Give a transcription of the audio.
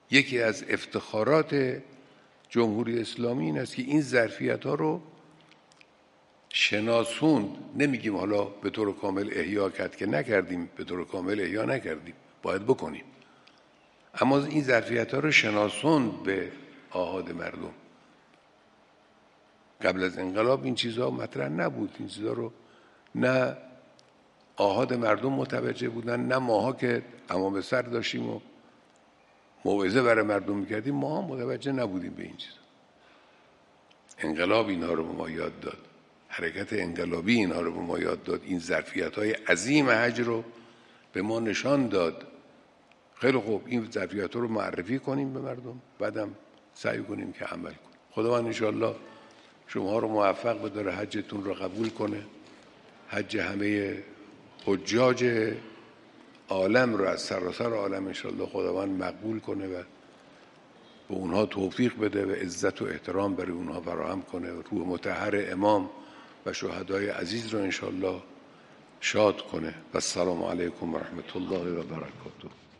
یکی از افتخارات جمهوری اسلامی این است که این ظرفیت‌ها رو شناسوند. نمیگیم حالا به طور کامل احیا کرد که نکردیم، به طور کامل احیا نکردیم، باید بکنیم، اما این ظرفیت‌ها رو شناسوند به آحاد مردم. قبل از انقلاب این چیزها مطرح نبود، این چیزها رو نه آحاد مردم متوجه بودن، نه ماها که عمامه سر داشتیم و موعظه برای مردم میکردیم ما هم متوجه نبودیم به این چیزها. انقلاب اینها رو به ما یاد داد، حرکت انقلابی اینها رو به ما یاد داد، این ظرفیت‌های عظیم حج رو به ما نشان داد. خیلی خوب، این ظرفیت‌ها رو معرفی کنیم به مردم، بعدم سعی کنیم که عمل کنیم. خداوند انشاءالله شما رو موفق بداره، حجتون رو قبول کنه، حج همه حجاج عالم رو از سراسر عالم انشاءالله خداوند مقبول کنه و به اونها توفیق بده و عزت و احترام برای اونها فراهم کنه و روح مطهر امام و شهدای عزیز رو انشاءالله شاد کنه. و السلام علیکم و رحمت الله و برکاته.